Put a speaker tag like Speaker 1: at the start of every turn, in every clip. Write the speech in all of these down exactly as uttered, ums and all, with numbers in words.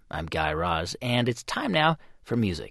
Speaker 1: I'm Guy Raz, and it's time now for music.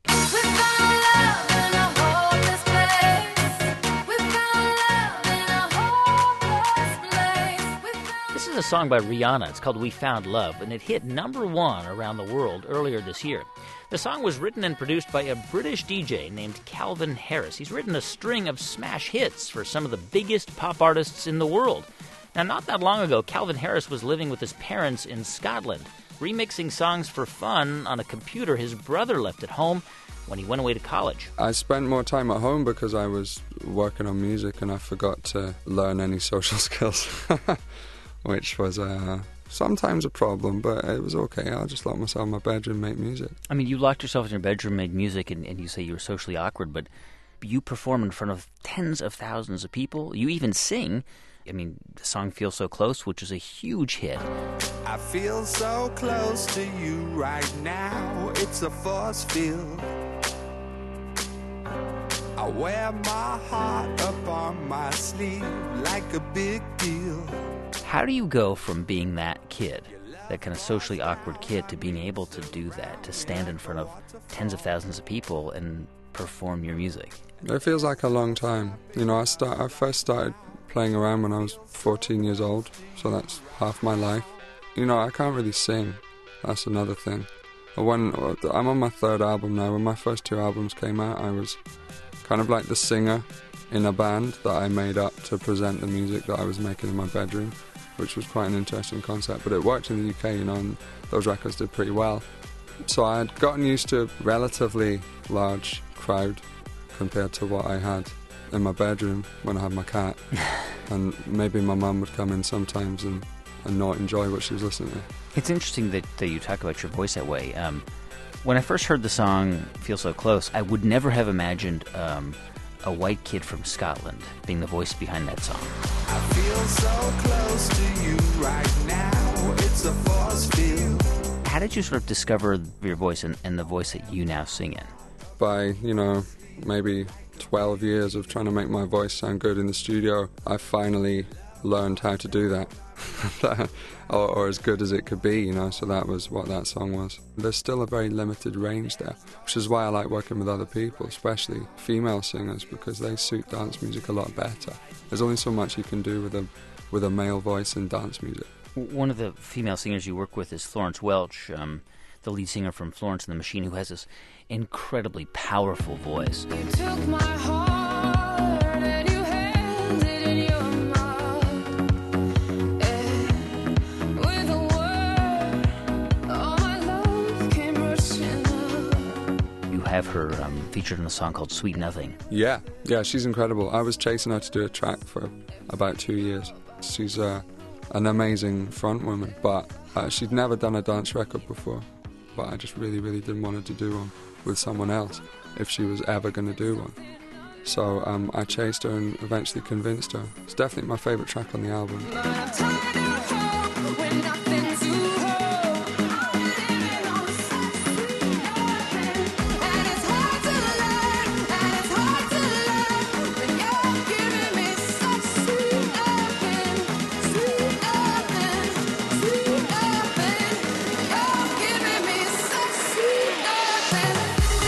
Speaker 1: This is a song by Rihanna. It's called We Found Love, and it hit number one around the world earlier this year. The song was written and produced by a British D J named Calvin Harris. He's written a string of smash hits for some of the biggest pop artists in the world. Now, not that long ago, Calvin Harris was living with his parents in Scotland, remixing songs for fun on a computer his brother left at home when he went away to college.
Speaker 2: I spent more time at home because I was working on music and I forgot to learn any social skills, which was uh, sometimes a problem, but it was okay. I just locked myself in my bedroom and make music.
Speaker 1: I mean, you locked yourself in your bedroom, made music, and, and you say you were socially awkward, but you perform in front of tens of thousands of people. You even sing. I mean, the song Feel So Close, which is a huge hit.
Speaker 3: I feel so close to you right now, it's a force field. I wear my heart up on my sleeve like a big deal.
Speaker 1: How do you go from being that kid, that kind of socially awkward kid, to being able to do that, to stand in front of tens of thousands of people and perform your music?
Speaker 2: It feels like a long time. You know, I start. I first started playing around when I was fourteen years old, so that's half my life. You know, I can't really sing. That's another thing. When I'm on my third album now, when my first two albums came out, I was kind of like the singer in a band that I made up to present the music that I was making in my bedroom, which was quite an interesting concept. But it worked in the U K, you know, and those records did pretty well. So I had gotten used to a relatively large crowd compared to what I had in my bedroom when I had my cat. And maybe my mum would come in sometimes and, and not enjoy what she was listening to.
Speaker 1: It's interesting that, that you talk about your voice that way. Um, when I first heard the song Feel So Close, I would never have imagined um, a white kid from Scotland being the voice behind that song.
Speaker 3: I feel so close to you right now, it's a force field.
Speaker 1: How did you sort of discover your voice and, and the voice that you now sing in?
Speaker 2: By, you know, maybe twelve years of trying to make my voice sound good in the studio, I finally learned how to do that. or, or as good as it could be, you know, so that was what that song was. There's still a very limited range there, which is why I like working with other people, especially female singers, because they suit dance music a lot better. There's only so much you can do with a, with a male voice in dance music.
Speaker 1: One of the female singers you work with is Florence Welch, um, the lead singer from Florence and the Machine, who has this incredibly powerful voice.
Speaker 4: You took my heart and you held it in your mouth. And with a word, all my love came rushing up.
Speaker 1: You have her um, featured in a song called Sweet Nothing.
Speaker 2: Yeah, yeah, she's incredible. I was chasing her to do a track for about two years. She's uh, an amazing front woman, but uh, she'd never done a dance record before. But I just really, really didn't want her to do one with someone else if she was ever going to do one. So um, I chased her and eventually convinced her. It's definitely my favourite track on the album.
Speaker 4: But I'm tired of hope when nothing's to hope. And it's hard to love, and it's hard to love. But you're giving me such sweet loving, sweet loving, sweet loving. You're giving me such sweet loving.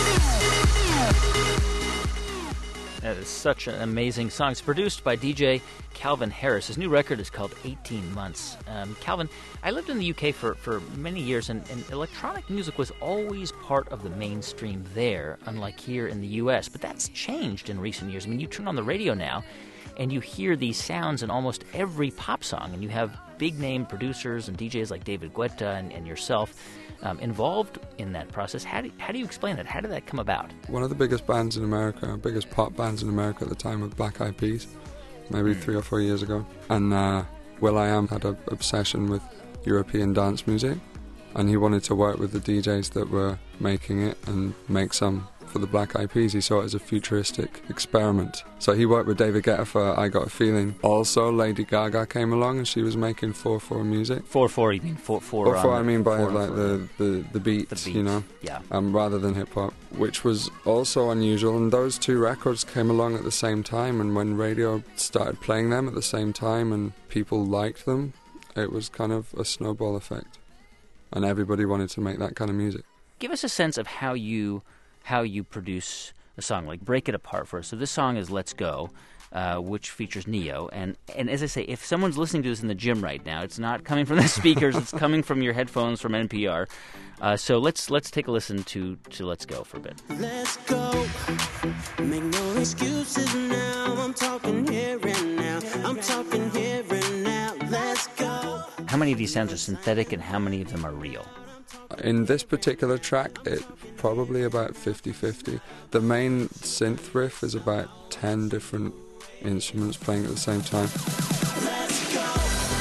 Speaker 1: That is such an amazing song. It's produced by D J Calvin Harris. His new record is called eighteen months. Um, Calvin, I lived in the U K for, for many years, and, and electronic music was always part of the mainstream there, unlike here in the U S. But that's changed in recent years. I mean, you turn on the radio now, and you hear these sounds in almost every pop song, and you have big-name producers and D Js like David Guetta and, and yourself um, involved in that process. How do, how do you explain that? How did that come about?
Speaker 2: One of the biggest bands in America, biggest pop bands in America at the time was Black Eyed Peas, maybe three or four years ago. And uh, will.i.am had an obsession with European dance music, and he wanted to work with the D Js that were making it and make some for the Black Eyed Peas. He saw it as a futuristic experiment. So he worked with David Guetta for I Got a Feeling. Also, Lady Gaga came along and she was making four four music.
Speaker 1: four four, you mean? four four
Speaker 2: four four, I mean by like the, the, the beats,
Speaker 1: the beat,
Speaker 2: you know,
Speaker 1: yeah.
Speaker 2: um, rather than hip-hop, which was also unusual. And those two records came along at the same time, and when radio started playing them at the same time and people liked them, it was kind of a snowball effect. and everybody wanted to make that kind of music.
Speaker 1: Give us a sense of how you how you produce a song. Like, break it apart for us. So this song is "Let's Go," uh, which features Neo. And and as I say, if someone's listening to this in the gym right now, it's not coming from the speakers. It's coming from your headphones from N P R. Uh, so let's let's take a listen to to "Let's Go" for a bit.
Speaker 5: Let's go. Make no excuses now. I'm talking here and now. I'm talking here and now. Let's go.
Speaker 1: How many of these sounds are synthetic, and how many of them are real?
Speaker 2: In this particular track, it's probably about fifty-fifty. The main synth riff is about ten different instruments playing at the same time.
Speaker 5: Let's go.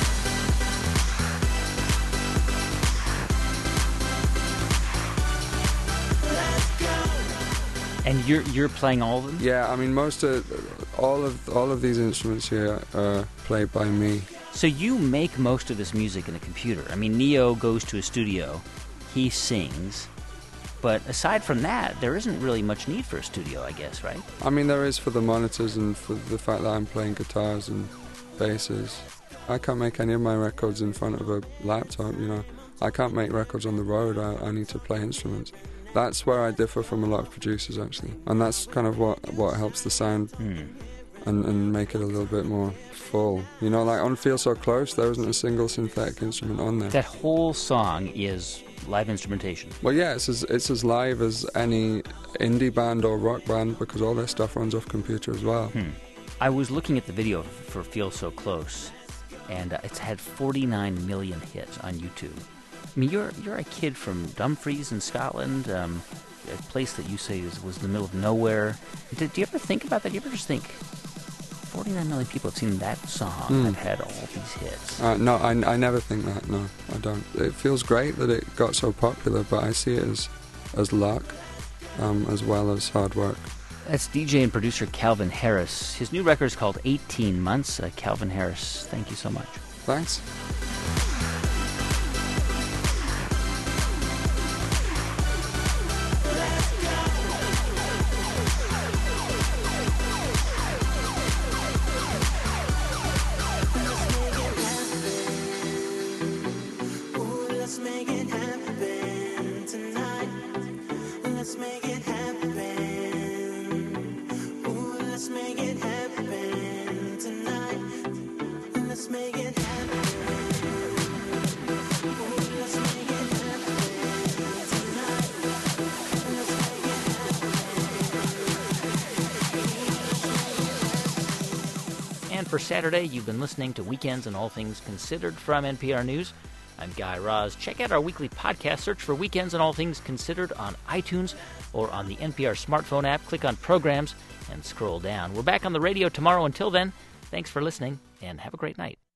Speaker 5: Let's go.
Speaker 1: And you're you're playing all of them?
Speaker 2: Yeah, I mean, most of all of all of these instruments here are played by me.
Speaker 1: So you make most of this music in a computer. I mean, Neo goes to a studio, he sings, but aside from that, there isn't really much need for a studio, I guess, right?
Speaker 2: I mean, there is for the monitors and for the fact that I'm playing guitars and basses. I can't make any of my records in front of a laptop, you know. I can't make records on the road. I, I need to play instruments. That's where I differ from a lot of producers, actually. And that's kind of what, what helps the sound
Speaker 1: Hmm.
Speaker 2: and, and make it a little bit more full. You know, like on Feel So Close, there wasn't a single synthetic instrument on there.
Speaker 1: That whole song is live instrumentation.
Speaker 2: Well, yeah, it's as, it's as live as any indie band or rock band because all their stuff runs off computer as well.
Speaker 1: Hmm. I was looking at the video for Feel So Close, and uh, it's had forty-nine million hits on YouTube. I mean, you're you're a kid from Dumfries in Scotland, um, a place that you say is, was in the middle of nowhere. Did, do you ever think about that? Do you ever just think, forty-nine million people have seen that song,
Speaker 2: Hmm.
Speaker 1: have had all these hits?
Speaker 2: Uh, no, I, I never think that, no, I don't. It feels great that it got so popular, but I see it as, as luck um, as well as hard work.
Speaker 1: That's D J and producer Calvin Harris. His new record is called eighteen months. Uh, Calvin Harris, thank you so much.
Speaker 2: Thanks.
Speaker 5: Ooh, let's make it happen tonight. Let's make it happen. Ooh, let's make it happen tonight. Let's make it happen. Ooh, let's make it happen tonight. Let's make it happen.
Speaker 1: And for Saturday, you've been listening to Weekends and All Things Considered from N P R News. I'm Guy Raz. Check out our weekly podcast. Search for Weekends and All Things Considered on iTunes or on the N P R smartphone app. Click on Programs and scroll down. We're back on the radio tomorrow. Until then, thanks for listening and have a great night.